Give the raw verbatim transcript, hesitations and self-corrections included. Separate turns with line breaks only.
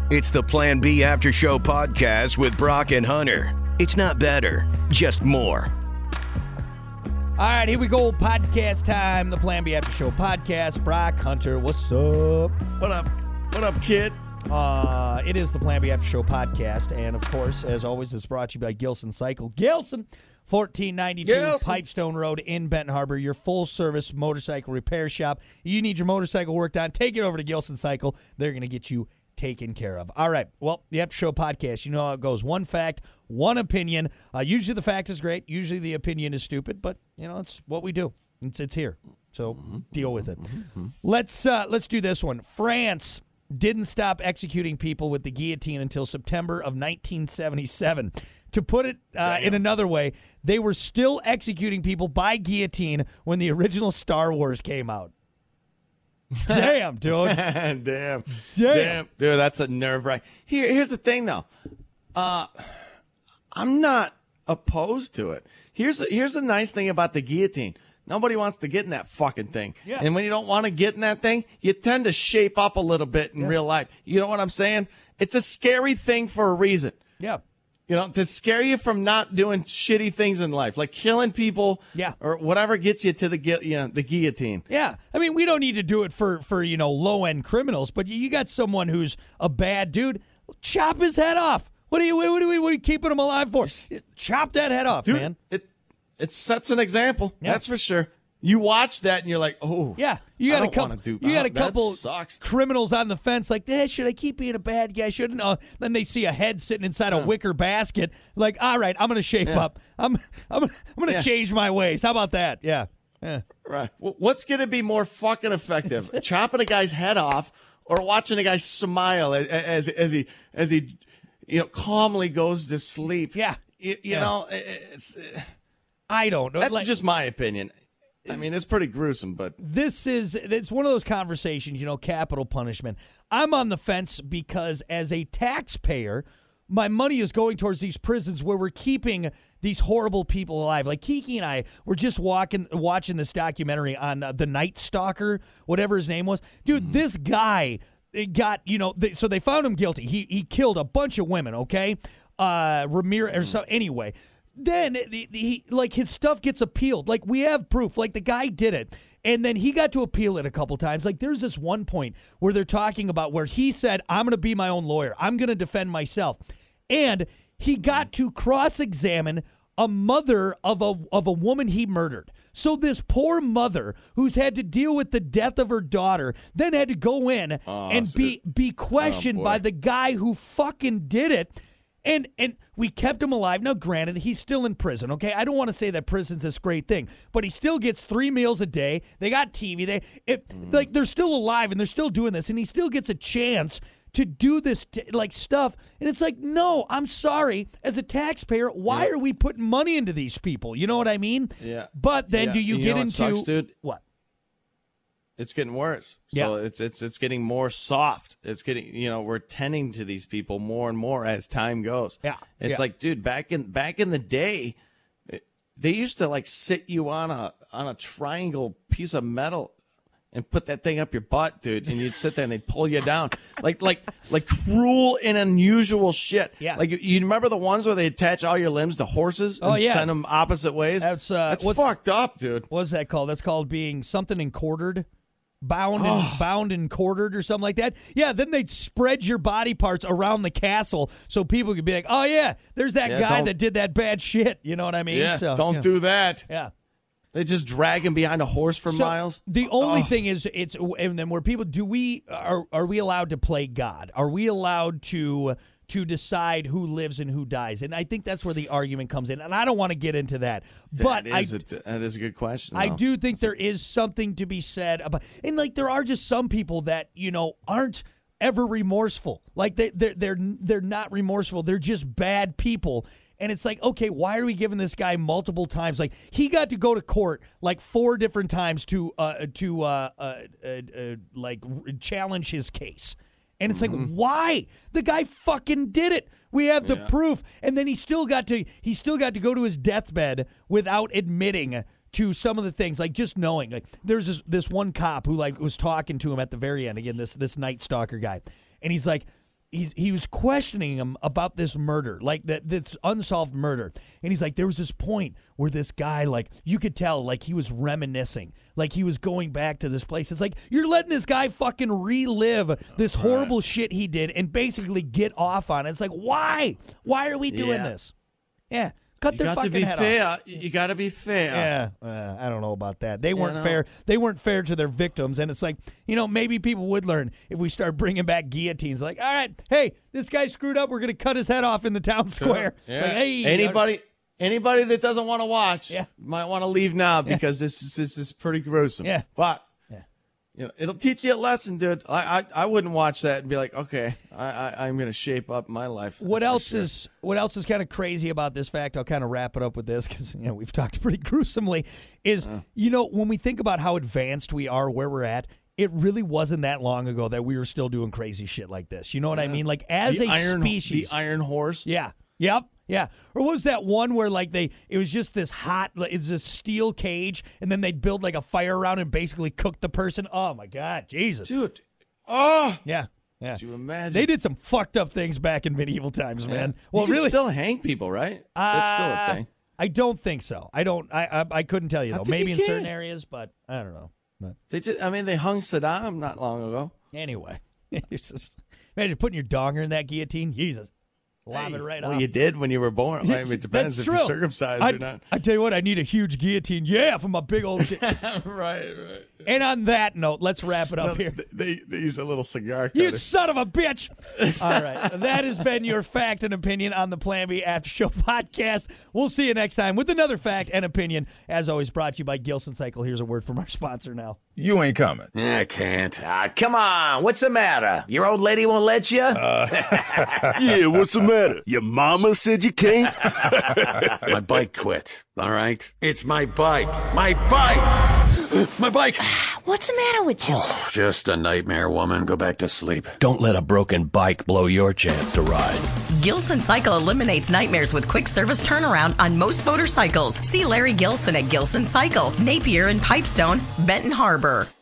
It's the Plan B After Show podcast with Brock and Hunter. It's not better, just more.
All right, here we go. Podcast time. The Plan B After Show podcast. Brock, Hunter, what's up?
What up? What up, kid?
Uh, it is the Plan B After Show podcast. And, of course, as always, it's brought to you by Gilson Cycle. Gilson, fourteen ninety-two
Gilson.
Pipestone Road in Benton Harbor, your full-service motorcycle repair shop. You need your motorcycle worked on, take it over to Gilson Cycle. They're going to get you taken care of. All right. Well, the After Show podcast, you know how it goes. One fact, one opinion. Uh, usually the fact is great. Usually the opinion is stupid, but, you know, it's what we do. It's, it's here. So deal with it. Let's uh, let's do this one. France didn't stop executing people with the guillotine until September of nineteen seventy-seven. To put it uh, in another way, they were still executing people by guillotine when the original Star Wars came out. Damn, dude.
Damn.
Damn.
Damn. Dude, that's a nerve wracking. Here, here's the thing, though. Uh, I'm not opposed to it. Here's, here's the nice thing about the guillotine. Nobody wants to get in that fucking thing.
Yeah.
And when you don't want to get in that thing, you tend to shape up a little bit in
Yeah.
real life. You know what I'm saying? It's a scary thing for a reason.
Yeah.
You know, to scare you from not doing shitty things in life, like killing people,
Yeah.
or whatever gets you to the gu- you know, the guillotine.
Yeah. I mean, we don't need to do it for, for you know, low-end criminals, but you got someone who's a bad dude, chop his head off. What are you, what are we, what are you keeping him alive for? Chop that head off,
Dude,
man.
It it sets an example.
Yeah.
That's for sure. You watch that and you're like, oh,
Yeah, you
I
got a
don't
couple.
wanna do
You got a
that. That
couple
sucks.
criminals on the fence, like, eh, should I keep being a bad guy? Shouldn't? Uh, then they see a head sitting inside a wicker basket, like, all right, I'm gonna shape
Yeah.
up. I'm, I'm, I'm gonna
Yeah.
change my ways. How about that? Yeah. Yeah.
Right. Well, what's going to be more fucking effective, chopping a guy's head off or watching a guy smile as as, as he as he you know calmly goes to sleep?
Yeah.
You, you
Yeah.
know, it's
I don't know.
that's
Like,
just my opinion. I mean, it's pretty gruesome, but
this is it's one of those conversations, you know, capital punishment. I'm on the fence because as a taxpayer, my money is going towards these prisons where we're keeping these horrible people alive. Like Kiki and I were just walking, watching this documentary on uh, the Night Stalker, whatever his name was. Dude, mm-hmm. this guy got, you know, they, so they found him guilty. He he killed a bunch of women, okay? Uh, Ramirez, or so, anyway. Then the, the, he, like his stuff gets appealed. Like we have proof. Like the guy did it, and then he got to appeal it a couple times. Like there's this one point where they're talking about where he said, "I'm going to be my own lawyer. I'm going to defend myself," and he got to cross-examine a mother of a of a woman he murdered. So this poor mother who's had to deal with the death of her daughter then had to go in
Oh,
and
so
be be questioned
oh,
by
boy.
the guy who fucking did it. And and we kept him alive. Now, granted, he's still in prison, okay? I don't want to say that prison's this great thing, but he still gets three meals a day. They got T V. They it,
Mm.
like they're still alive and they're still doing this, and he still gets a chance to do this t- like stuff. And it's like, no, I'm sorry. As a taxpayer, why
Yeah.
are we putting money into these people? You know what I mean?
Yeah.
But then
Yeah.
do you,
You
get
know what
into
sucks, dude?
what?
it's getting worse.
Yeah.
So it's it's it's getting more soft. It's getting, you know, we're tending to these people more and more as time goes.
Yeah.
It's
Yeah.
like, dude, back in back in the day, it- they used to like sit you on a on a triangle piece of metal and put that thing up your butt, dude, and you'd sit there and they'd pull you down. Like like like cruel and unusual shit.
Yeah.
Like you, you remember the ones where they attach all your limbs to horses and
Oh, yeah.
send them opposite ways?
That's, uh,
That's
what's-
fucked up, dude.
What's that called? That's called being something and quartered. Bound and
Oh.
bound and quartered or something like that. Yeah, then they'd spread your body parts around the castle so people could be like, "Oh yeah, there's that
Yeah,
guy
don't-
that did that bad shit." You know what I mean?
Yeah,
so,
don't
yeah.
do that.
Yeah.
They just drag him behind a horse for
So
miles.
the only
Oh.
thing is, it's and then where people do we are are we allowed to play God? Are we allowed to to decide who lives and who dies? And I think that's where the argument comes in. And I don't want to get into that, but
that
I
is, a, that is a good question.
I
though.
do think there is something to be said about, and like there are just some people that you know aren't ever remorseful. Like they they're they're they're not remorseful. They're just bad people. And it's like, okay, why are we giving this guy multiple times? Like he got to go to court like four different times to uh to uh, uh, uh, uh like r- challenge his case. And it's like, why? The guy fucking did it. We have the
Yeah.
proof. And then he still got to he still got to go to his deathbed without admitting to some of the things, like just knowing. Like there's this, this one cop who like was talking to him at the very end, again, this this Night Stalker guy. And he's like, he's he was questioning him about this murder, like that this unsolved murder. And he's like, there was this point where this guy, like, you could tell, like, he was reminiscing, like he was going back to this place. It's like, you're letting this guy fucking relive this horrible right. shit he did and basically get off on it. It's like, why? Why are we doing
yeah.
this? Yeah. Cut
you
their
got
fucking
to be
head
fair.
off.
You got to be fair.
Yeah, uh, I don't know about that. They weren't
you know.
fair. They weren't fair to their victims, and it's like, you know, maybe people would learn if we start bringing back guillotines. Like, all right, hey, this guy screwed up. We're gonna cut his head off in the town square.
Yeah.
It's like, hey,
anybody, anybody that doesn't want to watch,
yeah.
might want to leave now because yeah. this is this is pretty gruesome.
Yeah,
but.
Yeah.
You know, it'll teach you a lesson, dude. I, I I wouldn't watch that and be like, okay, I, I I'm gonna shape up my life.
What else sure. is what else is kind of crazy about this fact? I'll kind of wrap it up with this because you know we've talked pretty gruesomely. Is uh. you know when we think about how advanced we are, where we're at, it really wasn't that long ago that we were still doing crazy shit like this. You know what yeah. I mean? Like as
the
a
iron,
species,
the Iron Horse.
Yeah. Yep. Yeah. Or what was that one where like they it was just this hot it's this steel cage and then they'd build like a fire around and basically cook the person? Oh my God, Jesus.
Dude. Oh
yeah. Yeah.
Could you imagine?
They did some fucked up things back in medieval times,
yeah.
man. Well
you can
really
still hang people, right?
Uh,
That's still a thing.
I don't think so. I don't I I, I couldn't tell you though. Maybe in certain areas, but I don't know. But
they just, I mean they hung Saddam not long ago.
Anyway. Just, imagine putting your donger in that guillotine. Jesus. Lob it right
well,
off.
you did when you were born. I mean, it depends
That's
if
true.
you're circumcised
I,
or not.
I tell you what, I need a huge guillotine. Yeah, for my big old.
right, right.
And on that note, let's wrap it up
no,
here.
They, they use a little cigar cutter.
You son of a bitch! All right, that has been your fact and opinion on the Plan B After Show podcast. We'll see you next time with another fact and opinion. As always, brought to you by Gilson Cycle. Here's a word from our sponsor now.
You ain't coming.
I can't. Uh, come on. What's the matter? Your old lady won't let you?
Uh, yeah, what's the matter? Your mama said you can't?
My bike quit, all right? It's my bike. My bike! My bike!
What's the matter with you?
Oh, just a nightmare, woman. Go back to sleep.
Don't let a broken bike blow your chance to ride.
Gilson Cycle eliminates nightmares with quick service turnaround on most motorcycles. See Larry Gilson at Gilson Cycle, Napier and Pipestone, Benton Harbor.